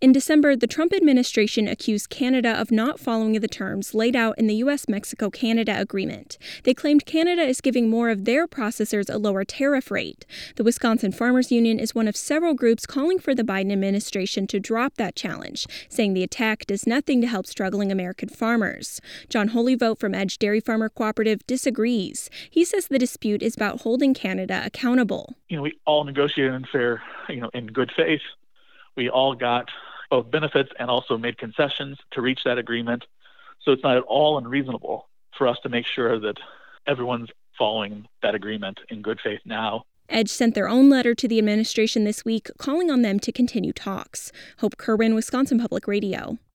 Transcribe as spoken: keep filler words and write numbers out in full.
In December, the Trump administration accused Canada of not following the terms laid out in the U S Mexico Canada agreement. They claimed Canada is giving more of their processors a lower tariff rate. The Wisconsin Farmers Union is one of several groups calling for the Biden administration to drop that challenge, saying the attack does nothing to help struggling American farmers. John Holyvote from Edge Dairy Farmer Cooperative disagrees. He says the dispute is about holding Canada accountable. You know, we all negotiated in fair, you know, in good faith. We all got both benefits and also made concessions to reach that agreement. So it's not at all unreasonable for us to make sure that everyone's following that agreement in good faith now. Edge sent their own letter to the administration this week, calling on them to continue talks. Hope Kerwin, Wisconsin Public Radio.